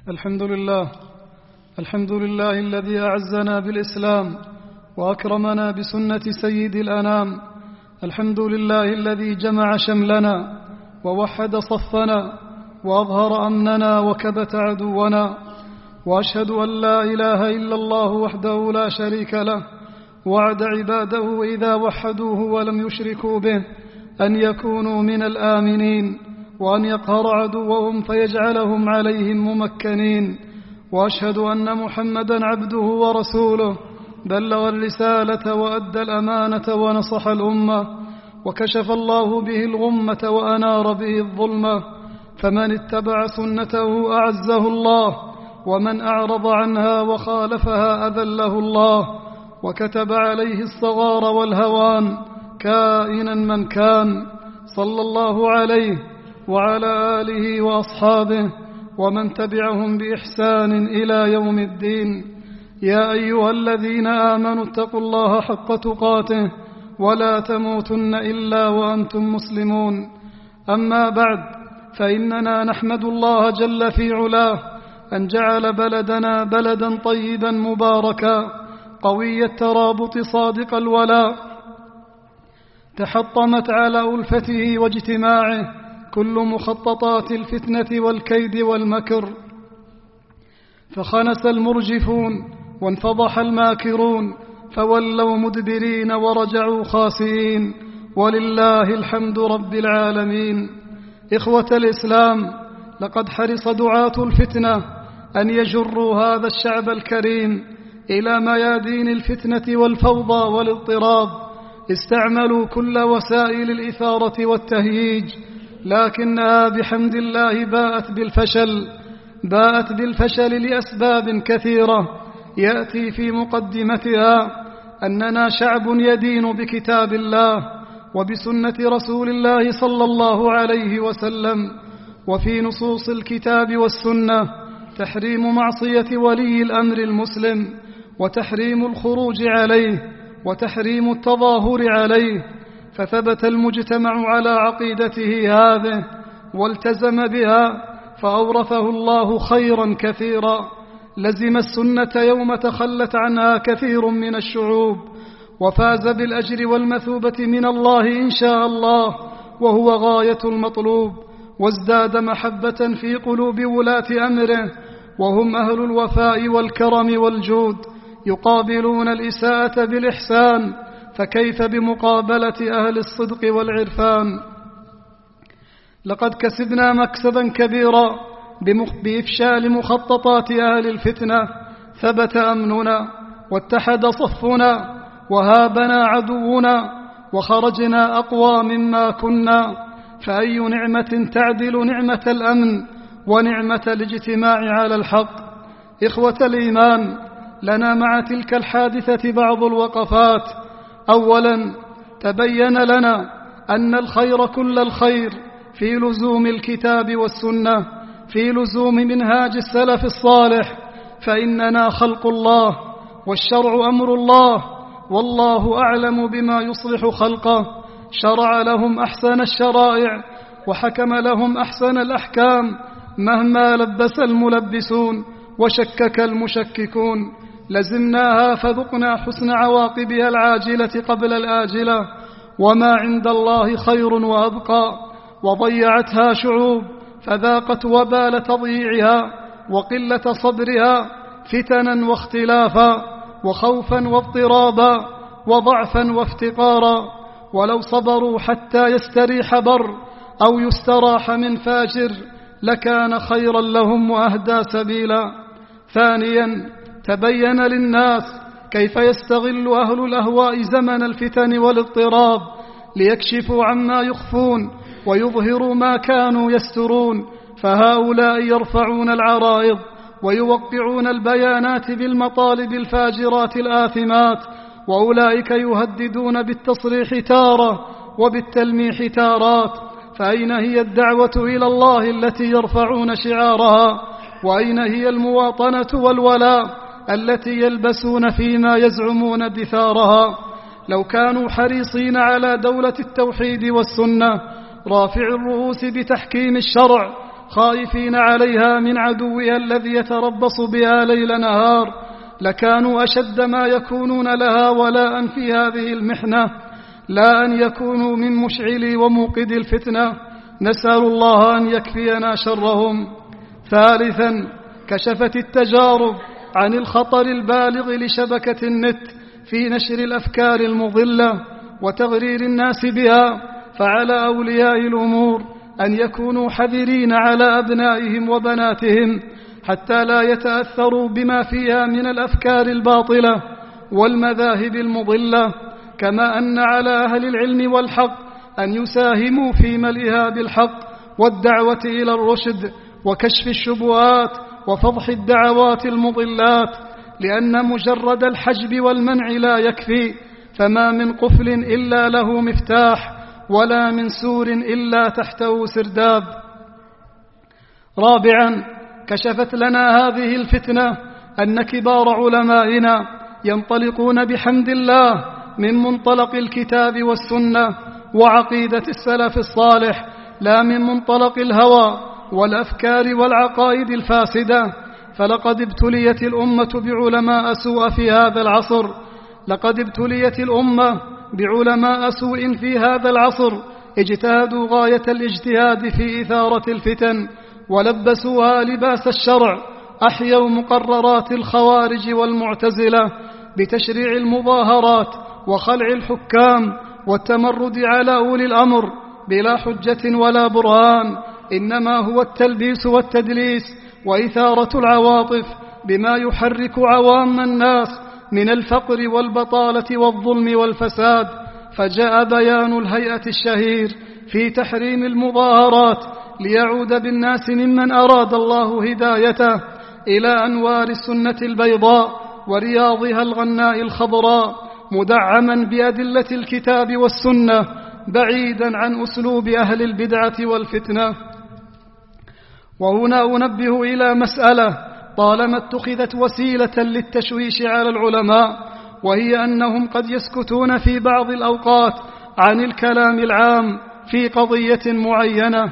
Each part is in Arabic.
الحمد لله الذي أعزنا بالإسلام وأكرمنا بسنة سيد الأنام. الحمد لله الذي جمع شملنا ووحد صفنا وأظهر أمننا وكبت عدونا، وأشهد أن لا إله إلا الله وحده لا شريك له، وعد عباده إذا وحدوه ولم يشركوا به أن يكونوا من الآمنين، وأن يقهر عدوهم فيجعلهم عليهم ممكنين. وأشهد أن محمدًا عبده ورسوله، بلغ الرسالة وأدى الأمانة ونصح الأمة، وكشف الله به الغمة وأنار به الظلمة. فمن اتبع سنته أعزه الله، ومن أعرض عنها وخالفها أذله الله، وكتب عليه الصغار والهوان كائنا من كان. صلى الله عليه وعلى آله وأصحابه ومن تبعهم بإحسان إلى يوم الدين. يا أيها الذين آمنوا اتقوا الله حق تقاته ولا تموتن إلا وأنتم مسلمون. أما بعد، فإننا نحمد الله جل في علاه أن جعل بلدنا بلدا طيبا مباركا قوي الترابط صادق الولاء، تحطمت على ألفته واجتماعه كل مخططات الفتنة والكيد والمكر، فخنس المرجفون وانفضح الماكرون، فولوا مدبرين ورجعوا خاسئين، ولله الحمد رب العالمين. إخوة الإسلام، لقد حرص دعاة الفتنة أن يجروا هذا الشعب الكريم إلى ميادين الفتنة والفوضى والاضطراب. استعملوا كل وسائل الإثارة والتهييج، لكنها بحمد الله باءت بالفشل لأسباب كثيرة، يأتي في مقدمتها أننا شعب يدين بكتاب الله وبسنة رسول الله صلى الله عليه وسلم، وفي نصوص الكتاب والسنة تحريم معصية ولي الأمر المسلم، وتحريم الخروج عليه، وتحريم التظاهر عليه. فثبت المجتمع على عقيدته هذه والتزم بها، فأورثه الله خيرا كثيرا. لزم السنة يوم تخلت عنها كثير من الشعوب، وفاز بالأجر والمثوبة من الله إن شاء الله، وهو غاية المطلوب. وازداد محبة في قلوب ولاة أمره، وهم أهل الوفاء والكرم والجود، يقابلون الإساءة بالإحسان، فكيف بمقابلة أهل الصدق والعرفان؟ لقد كسبنا مكسبا كبيرا بإفشال مخططات أهل الفتنة. ثبت أمننا واتحد صفنا، وهابنا عدونا، وخرجنا أقوى مما كنا. فأي نعمة تعدل نعمة الأمن ونعمة الاجتماع على الحق؟ إخوة الإيمان، لنا مع تلك الحادثة بعض الوقفات. أولا، تبين لنا أن الخير كل الخير في لزوم الكتاب والسنة، في لزوم منهاج السلف الصالح، فإننا خلق الله والشرع أمر الله، والله أعلم بما يصلح خلقه. شرع لهم أحسن الشرائع وحكم لهم أحسن الأحكام، مهما لبس الملبسون وشكك المشككون. لزمناها فذقنا حسن عواقبها العاجلة قبل الآجلة، وما عند الله خير وأبقى. وضيعتها شعوب فذاقت وبال تضييعها وقلة صبرها، فتنا واختلافا وخوفا واضطرابا وضعفا وافتقارا. ولو صبروا حتى يستريح بر أو يستراح من فاجر لكان خيرا لهم وأهدى سبيلا. ثانيا، تبين للناس كيف يستغل أهل الأهواء زمن الفتن والاضطراب ليكشفوا عما يخفون ويظهروا ما كانوا يسترون. فهؤلاء يرفعون العرائض ويوقعون البيانات بالمطالب الفاجرات الآثمات، وأولئك يهددون بالتصريح تارة وبالتلميح تارات. فأين هي الدعوة إلى الله التي يرفعون شعارها؟ وأين هي المواطنة والولاء التي يلبسون فيما يزعمون دثارها؟ لو كانوا حريصين على دولة التوحيد والسنة رافع الرؤوس بتحكيم الشرع، خائفين عليها من عدوها الذي يتربص بها ليل نهار لكانوا أشد ما يكونون لها ولاء في هذه المحنة، لا أن يكونوا من مشعلي وموقد الفتنة. نسأل الله أن يكفينا شرهم. ثالثا، كشفت التجارب عن الخطر البالغ لشبكة النت في نشر الأفكار المضلة وتغرير الناس بها، فعلى أولياء الأمور أن يكونوا حذرين على أبنائهم وبناتهم حتى لا يتأثروا بما فيها من الأفكار الباطلة والمذاهب المضلة، كما أن على أهل العلم والحق أن يساهموا في ملئها بالحق والدعوة إلى الرشد وكشف الشبهات وفضح الدعوات المضلات، لأن مجرد الحجب والمنع لا يكفي، فما من قفل إلا له مفتاح ولا من سور إلا تحته سرداب. رابعا، كشفت لنا هذه الفتنة أن كبار علمائنا ينطلقون بحمد الله من منطلق الكتاب والسنة وعقيدة السلف الصالح، لا من منطلق الهوى والأفكار والعقائد الفاسدة. فلقد ابتليت الأمة بعلماء سوء في هذا العصر، لقد ابتليت الأمة بعلماء سوء في هذا العصر اجتهدوا غاية الاجتهاد في إثارة الفتن ولبسوها لباس الشرع، أحيوا مقررات الخوارج والمعتزلة بتشريع المظاهرات وخلع الحكام والتمرد على أولي الأمر بلا حجة ولا برهان، إنما هو التلبيس والتدليس وإثارة العواطف بما يحرك عوام الناس من الفقر والبطالة والظلم والفساد. فجاء بيان الهيئة الشهير في تحريم المظاهرات ليعود بالناس ممن أراد الله هدايته إلى أنوار السنة البيضاء ورياضها الغناء الخضراء، مدعما بأدلة الكتاب والسنة بعيدا عن أسلوب أهل البدعة والفتنة. وهنا أنبه إلى مسألة طالما اتخذت وسيلة للتشويش على العلماء، وهي أنهم قد يسكتون في بعض الأوقات عن الكلام العام في قضية معينة،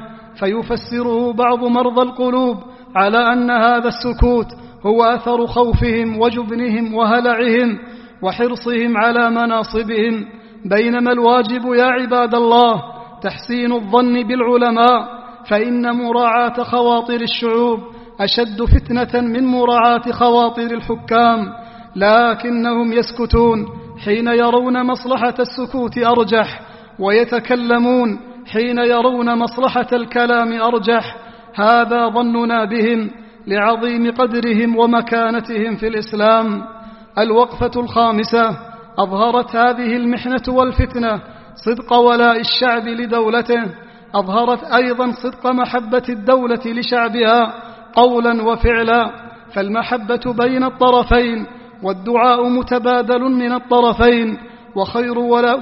فيفسره بعض مرضى القلوب على أن هذا السكوت هو أثر خوفهم وجبنهم وهلعهم وحرصهم على مناصبهم، بينما الواجب يا عباد الله تحسين الظن بالعلماء، فإن مراعاة خواطر الشعوب أشد فتنة من مراعاة خواطر الحكام، لكنهم يسكتون حين يرون مصلحة السكوت أرجح، ويتكلمون حين يرون مصلحة الكلام أرجح. هذا ظننا بهم لعظيم قدرهم ومكانتهم في الإسلام. الوقفة الخامسة، أظهرت هذه المحنة والفتنة صدق ولاء الشعب لدولته، أظهرت أيضا صدق محبة الدولة لشعبها قولا وفعلا، فالمحبة بين الطرفين والدعاء متبادل من الطرفين، وخير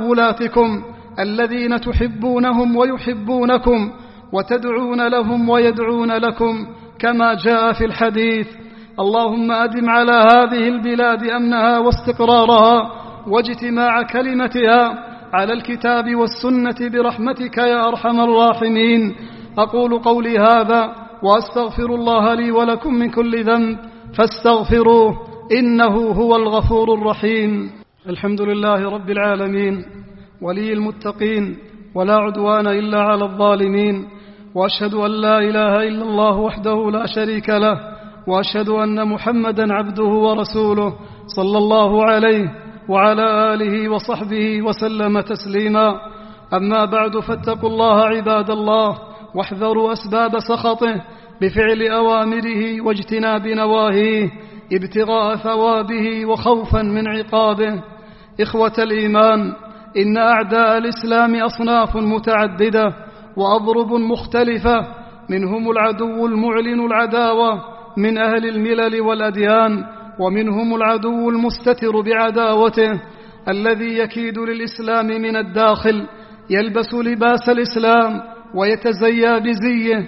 ولاتكم الذين تحبونهم ويحبونكم وتدعون لهم ويدعون لكم، كما جاء في الحديث. اللهم أدم على هذه البلاد أمنها واستقرارها واجتماع كلمتها على الكتاب والسنة برحمتك يا أرحم الراحمين. أقول قولي هذا وأستغفر الله لي ولكم من كل ذنب فاستغفروه إنه هو الغفور الرحيم. الحمد لله رب العالمين ولي المتقين، ولا عدوان إلا على الظالمين، وأشهد أن لا إله إلا الله وحده لا شريك له، وأشهد أن محمدا عبده ورسوله صلى الله عليه وعلى آله وصحبه وسلم تسليما. أما بعد، فاتقوا الله عباد الله، واحذروا أسباب سخطه بفعل أوامره واجتناب نواهيه ابتغاء ثوابه وخوفا من عقابه. إخوة الإيمان، إن أعداء الإسلام أصناف متعددة وأضرب مختلفة، منهم العدو المعلن العداوة من أهل الملل والأديان، ومنهم العدو المستتر بعداوته الذي يكيد للإسلام من الداخل، يلبس لباس الإسلام ويتزيى بزيه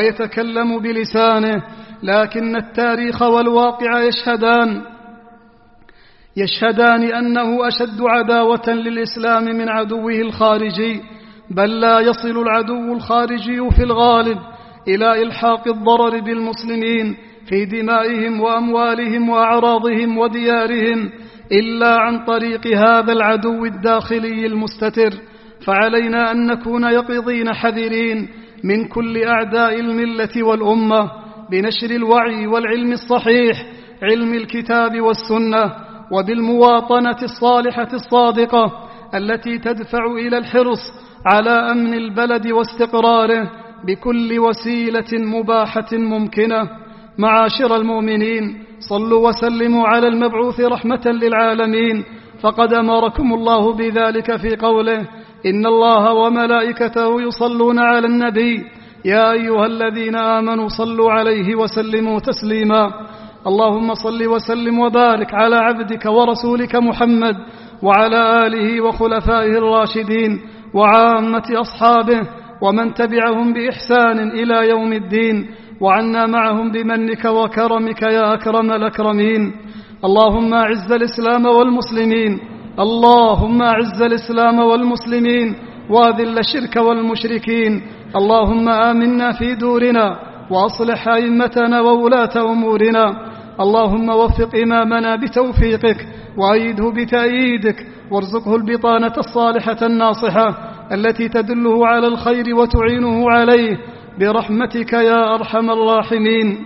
ويتكلم بلسانه، لكن التاريخ والواقع يشهدان أنه أشد عداوة للإسلام من عدوه الخارجي، بل لا يصل العدو الخارجي في الغالب إلى إلحاق الضرر بالمسلمين في دمائهم وأموالهم وأعراضهم وديارهم إلا عن طريق هذا العدو الداخلي المستتر. فعلينا أن نكون يقظين حذرين من كل أعداء الملة والأمة بنشر الوعي والعلم الصحيح، علم الكتاب والسنة، وبالمواطنة الصالحة الصادقة التي تدفع إلى الحرص على أمن البلد واستقراره بكل وسيلة مباحة ممكنة. معاشر المؤمنين، صلوا وسلموا على المبعوث رحمة للعالمين، فقد أمركم الله بذلك في قوله: إن الله وملائكته يصلون على النبي يا أيها الذين آمنوا صلوا عليه وسلموا تسليما. اللهم صل وسلم وبارك على عبدك ورسولك محمد وعلى آله وخلفائه الراشدين وعامة أصحابه ومن تبعهم بإحسان إلى يوم الدين، وعنا معهم بمنك وكرمك يا أكرم الأكرمين. اللهم أعز الإسلام والمسلمين، اللهم أعز الإسلام والمسلمين وأذل الشرك والمشركين. اللهم آمنا في دورنا وأصلح أئمتنا وولاة أمورنا. اللهم وفق إمامنا بتوفيقك وأيده بتأييدك، وارزقه البطانة الصالحة الناصحة التي تدله على الخير وتعينه عليه برحمتك يا أرحم الراحمين.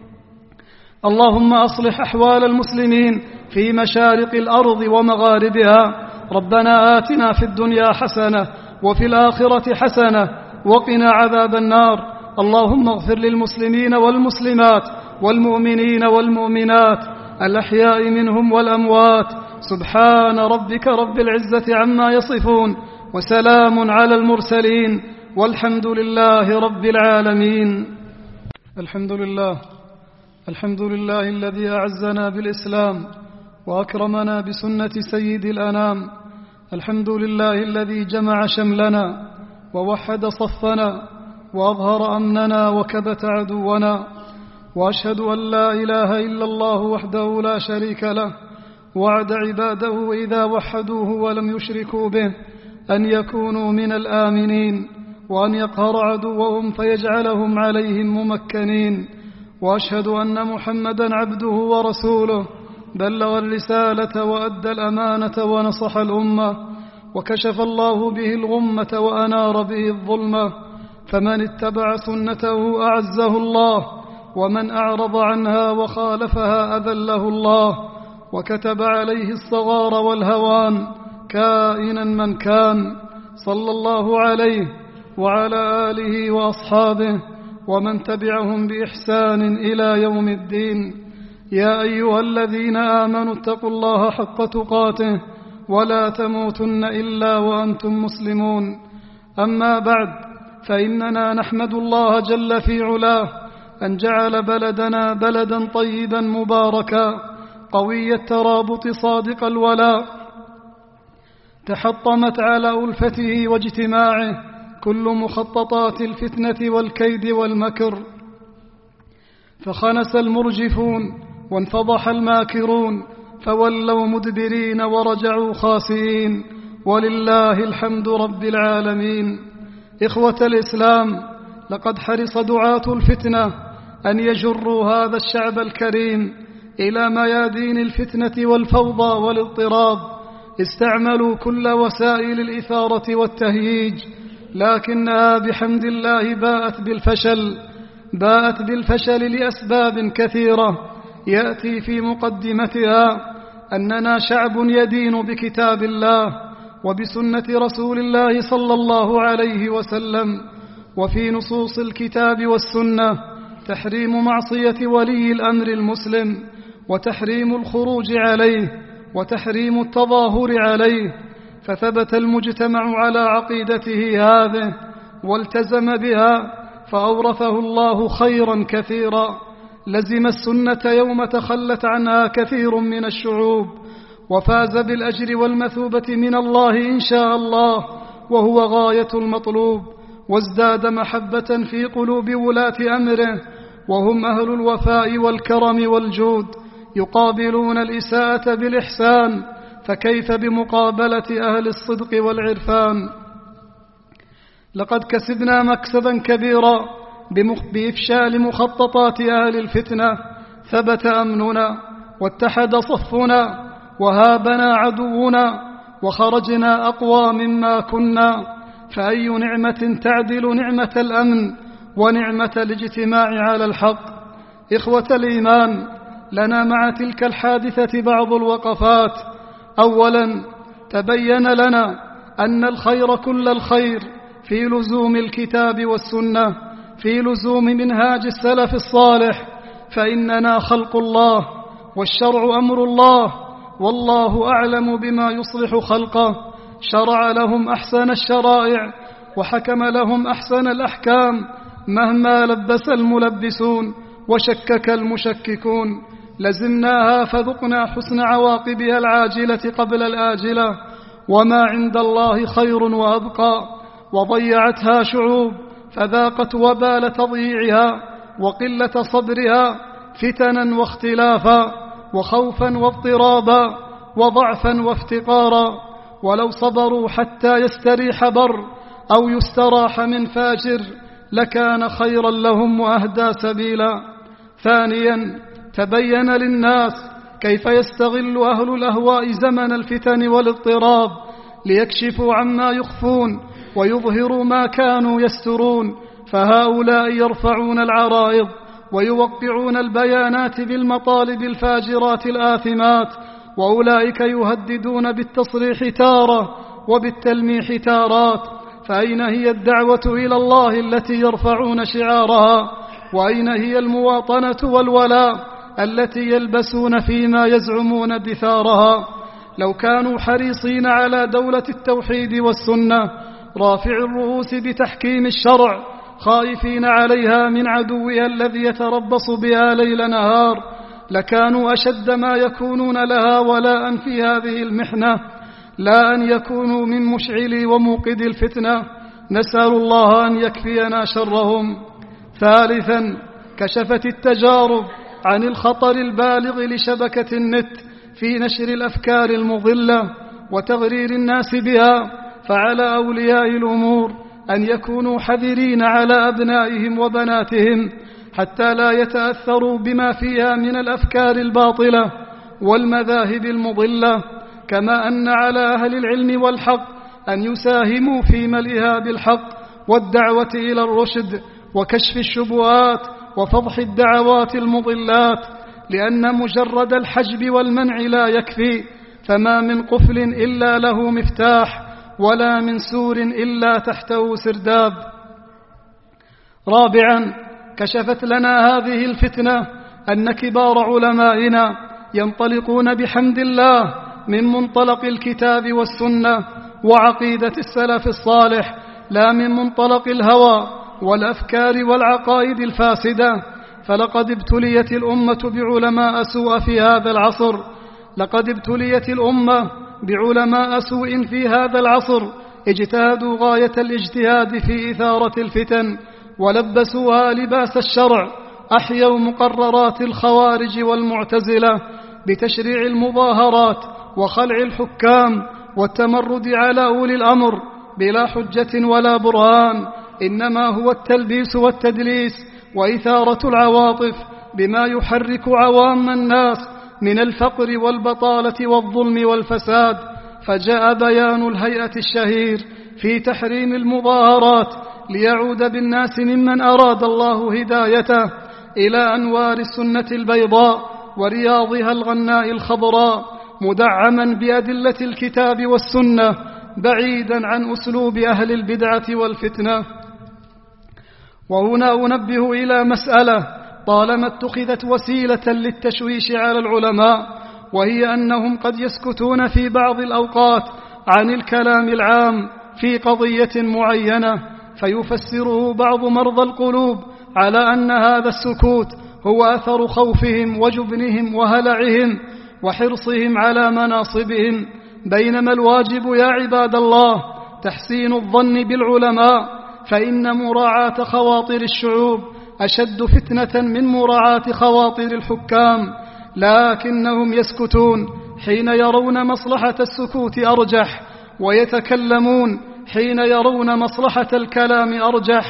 اللهم أصلح أحوال المسلمين في مشارق الأرض ومغاربها. ربنا آتنا في الدنيا حسنة وفي الآخرة حسنة وقنا عذاب النار. اللهم اغفر للمسلمين والمسلمات والمؤمنين والمؤمنات الأحياء منهم والأموات. سبحان ربك رب العزة عما يصفون، وسلام على المرسلين، والحمد لله رب العالمين. الحمد لله الذي أعزنا بالإسلام وأكرمنا بسنة سيد الأنام. الحمد لله الذي جمع شملنا ووحد صفنا وأظهر أمننا وكبت عدونا. وأشهد أن لا إله إلا الله وحده لا شريك له، وعد عباده إذا وحدوه ولم يشركوا به أن يكونوا من الآمنين، وأن يقهر عدوهم فيجعلهم عليهم ممكنين. وأشهد أن محمدًا عبده ورسوله، بلغ الرسالة وأدى الأمانة ونصح الأمة، وكشف الله به الغمة وأنار به الظلمة. فمن اتبع سنته أعزه الله، ومن أعرض عنها وخالفها أذله الله، وكتب عليه الصغار والهوان كائنا من كان. صلى الله عليه وعلى آله وأصحابه ومن تبعهم بإحسان إلى يوم الدين. يا أيها الذين آمنوا اتقوا الله حق تقاته ولا تموتن إلا وأنتم مسلمون. أما بعد، فإننا نحمد الله جل في علاه أن جعل بلدنا بلدا طيبا مباركا قوي الترابط صادق الولاء، تحطمت على ألفته واجتماعه كل مخططات الفتنة والكيد والمكر، فخنس المرجفون وانفضح الماكرون، فولوا مدبرين ورجعوا خاسئين، ولله الحمد رب العالمين. إخوة الإسلام، لقد حرص دعاة الفتنة أن يجروا هذا الشعب الكريم إلى ميادين الفتنة والفوضى والاضطراب. استعملوا كل وسائل الإثارة والتهييج، لكنها بحمد الله باءت بالفشل لأسباب كثيرة، يأتي في مقدمتها أننا شعب يدين بكتاب الله وبسنة رسول الله صلى الله عليه وسلم، وفي نصوص الكتاب والسنة تحريم معصية ولي الأمر المسلم، وتحريم الخروج عليه، وتحريم التظاهر عليه. فثبت المجتمع على عقيدته هذه والتزم بها، فأورثه الله خيرا كثيرا. لزم السنة يوم تخلت عنها كثير من الشعوب، وفاز بالأجر والمثوبة من الله إن شاء الله، وهو غاية المطلوب. وازداد محبة في قلوب ولاة أمره، وهم أهل الوفاء والكرم والجود، يقابلون الإساءة بالإحسان، فكيف بمقابلة أهل الصدق والعرفان؟ لقد كسبنا مكسبا كبيرا بإفشال مخططات أهل الفتنة ثبت أمننا واتحد صفنا وهابنا عدونا وخرجنا أقوى مما كنا، فأي نعمة تعدل نعمة الأمن ونعمة الاجتماع على الحق؟ إخوة الإيمان، لنا مع تلك الحادثة بعض الوقفات. أولا، تبين لنا أن الخير كل الخير في لزوم الكتاب والسنة، في لزوم منهاج السلف الصالح، فإننا خلق الله والشرع أمر الله، والله أعلم بما يصلح خلقه، شرع لهم أحسن الشرائع وحكم لهم أحسن الأحكام مهما لبس الملبسون وشكك المشككون. لزمناها فذقنا حسن عواقبها العاجلة قبل الآجلة، وما عند الله خير وأبقى، وضيعتها شعوب فذاقت وبال تضييعها وقلة صبرها، فتنا واختلافا وخوفا واضطرابا وضعفا وافتقارا، ولو صبروا حتى يستريح بر أو يستراح من فاجر لكان خيرا لهم وأهدى سبيلا. ثانيا، تبين للناس كيف يستغل أهل الأهواء زمن الفتن والاضطراب ليكشفوا عما يخفون ويظهروا ما كانوا يسترون، فهؤلاء يرفعون العرائض ويوقعون البيانات بالمطالب الفاجرات الآثمات، وأولئك يهددون بالتصريح تارة وبالتلميح تارات. فأين هي الدعوة إلى الله التي يرفعون شعارها؟ وأين هي المواطنة والولاء التي يلبسون فيما يزعمون دثارها؟ لو كانوا حريصين على دولة التوحيد والسنة رافع الرؤوس بتحكيم الشرع، خائفين عليها من عدوها الذي يتربص بها ليل نهار، لكانوا أشد ما يكونون لها ولاء في هذه المحنة، لا أن يكونوا من مشعلي وموقد الفتنة. نسأل الله أن يكفينا شرهم. ثالثا، كشفت التجارب عن الخطر البالغ لشبكة النت في نشر الأفكار المضلة وتغرير الناس بها، فعلى أولياء الأمور أن يكونوا حذرين على أبنائهم وبناتهم حتى لا يتأثروا بما فيها من الأفكار الباطلة والمذاهب المضلة، كما أن على أهل العلم والحق أن يساهموا في ملئها بالحق والدعوة إلى الرشد وكشف الشبهات وفضح الدعوات المضلات، لأن مجرد الحجب والمنع لا يكفي، فما من قفل إلا له مفتاح، ولا من سور إلا تحته سرداب. رابعا، كشفت لنا هذه الفتنة أن كبار علمائنا ينطلقون بحمد الله من منطلق الكتاب والسنة وعقيدة السلف الصالح، لا من منطلق الهوى والأفكار والعقائد الفاسدة. فلقد ابتليت الأمة بعلماء سوء في هذا العصر، لقد ابتليت الأمة بعلماء سوء في هذا العصر، اجتهدوا غاية الاجتهاد في إثارة الفتن ولبسوها لباس الشرع، أحيوا مقررات الخوارج والمعتزلة بتشريع المظاهرات وخلع الحكام والتمرد على أولي الأمر بلا حجة ولا برهان، إنما هو التلبيس والتدليس وإثارة العواطف بما يحرك عوام الناس من الفقر والبطالة والظلم والفساد. فجاء بيان الهيئة الشهير في تحريم المظاهرات ليعود بالناس ممن أراد الله هدايته إلى أنوار السنة البيضاء ورياضها الغناء الخضراء، مدعما بأدلة الكتاب والسنة بعيدا عن أسلوب أهل البدعة والفتنة. وهنا أنبه إلى مسألة طالما اتخذت وسيلة للتشويش على العلماء، وهي أنهم قد يسكتون في بعض الأوقات عن الكلام العام في قضية معينة، فيفسره بعض مرضى القلوب على أن هذا السكوت هو أثر خوفهم وجبنهم وهلعهم وحرصهم على مناصبهم، بينما الواجب يا عباد الله تحسين الظن بالعلماء، فإن مراعاة خواطر الشعوب أشد فتنة من مراعاة خواطر الحكام، لكنهم يسكتون حين يرون مصلحة السكوت أرجح، ويتكلمون حين يرون مصلحة الكلام أرجح.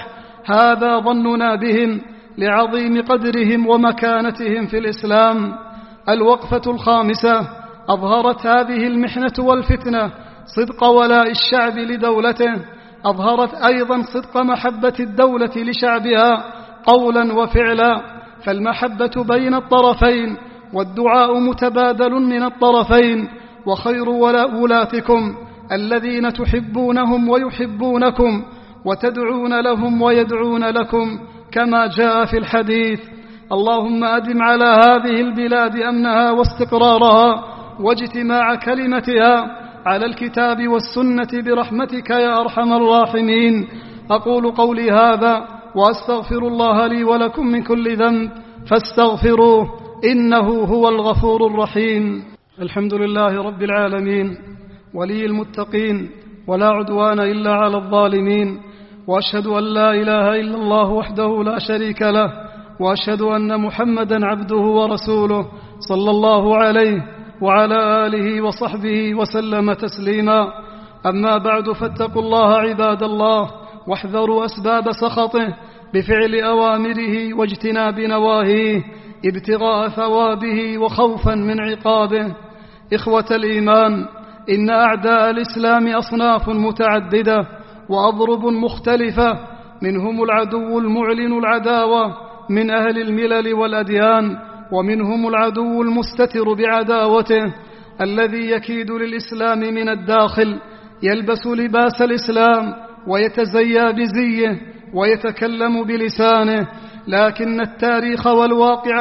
هذا ظننا بهم لعظيم قدرهم ومكانتهم في الإسلام. الوقفة الخامسة أظهرت هذه المحنة والفتنة صدق ولاء الشعب لدولته، أظهرت أيضا صدق محبة الدولة لشعبها قولا وفعلا، فالمحبة بين الطرفين والدعاء متبادل من الطرفين. وخير ولاتكم الذين تحبونهم ويحبونكم وتدعون لهم ويدعون لكم، كما جاء في الحديث. اللهم أدم على هذه البلاد أمنها واستقرارها واجتماع كلمتها على الكتاب والسنة برحمتك يا أرحم الراحمين. أقول قولي هذا وأستغفر الله لي ولكم من كل ذنب فاستغفروه إنه هو الغفور الرحيم. الحمد لله رب العالمين ولي المتقين، ولا عدوان إلا على الظالمين، وأشهد أن لا إله إلا الله وحده لا شريك له، وأشهد أن محمدا عبده ورسوله صلى الله عليه وعلى آله وصحبه وسلم تسليما. أما بعد، فاتقوا الله عباد الله، واحذروا أسباب سخطه بفعل أوامره واجتناب نواهيه ابتغاء ثوابه وخوفا من عقابه. إخوة الإيمان، إن أعداء الإسلام أصناف متعددة وأضرب مختلفة، منهم العدو المعلن العداوة من أهل الملل والأديان، ومنهم العدو المستتر بعداوته الذي يكيد للإسلام من الداخل، يلبس لباس الإسلام ويتزيى بزيه ويتكلم بلسانه، لكن التاريخ والواقع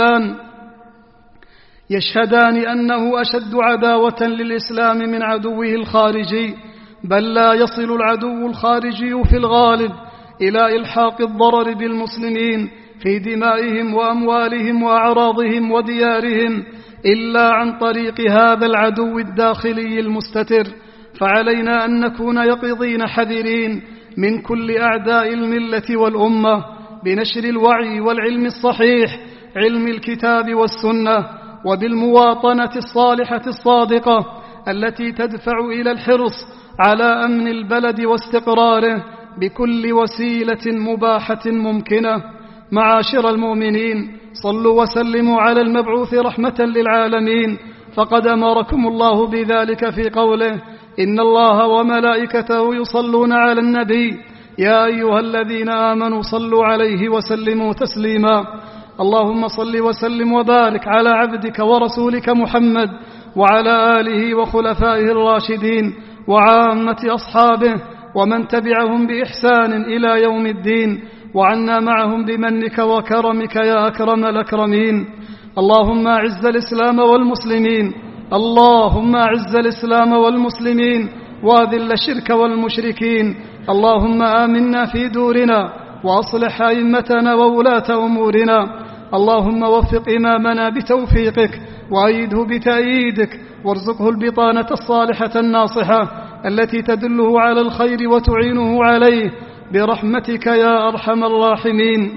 يشهدان أنه أشد عداوة للإسلام من عدوه الخارجي، بل لا يصل العدو الخارجي في الغالب إلى إلحاق الضرر بالمسلمين في دمائهم وأموالهم وأعراضهم وديارهم إلا عن طريق هذا العدو الداخلي المستتر. فعلينا أن نكون يقظين حذرين من كل أعداء الملة والأمة بنشر الوعي والعلم الصحيح، علم الكتاب والسنة، وبالمواطنة الصالحة الصادقة التي تدفع إلى الحرص على أمن البلد واستقراره بكل وسيلة مباحة ممكنة. معاشر المؤمنين، صلوا وسلموا على المبعوث رحمة للعالمين، فقد أمركم الله بذلك في قوله: إن الله وملائكته يصلون على النبي يا أيها الذين آمنوا صلوا عليه وسلموا تسليما. اللهم صل وسلم وبارك على عبدك ورسولك محمد وعلى آله وخلفائه الراشدين وعامة أصحابه ومن تبعهم بإحسان إلى يوم الدين، وعنا معهم بمنك وكرمك يا أكرم الأكرمين. اللهم أعز الإسلام والمسلمين، اللهم أعز الإسلام والمسلمين وأذل الشرك والمشركين. اللهم آمنا في دورنا وأصلح أئمتنا وولاة أمورنا. اللهم وفق إمامنا بتوفيقك وأيده بتأييدك، وارزقه البطانة الصالحة الناصحة التي تدله على الخير وتعينه عليه برحمتك يا أرحم الراحمين.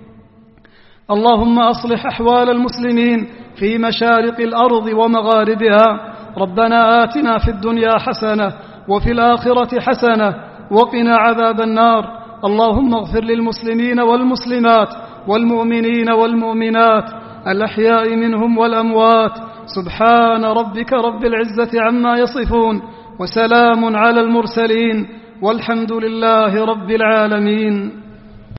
اللهم أصلح أحوال المسلمين في مشارق الأرض ومغاربها. ربنا آتنا في الدنيا حسنة وفي الآخرة حسنة وقنا عذاب النار. اللهم اغفر للمسلمين والمسلمات والمؤمنين والمؤمنات الأحياء منهم والأموات. سبحان ربك رب العزة عما يصفون، وسلام على المرسلين، والحمد لله رب العالمين.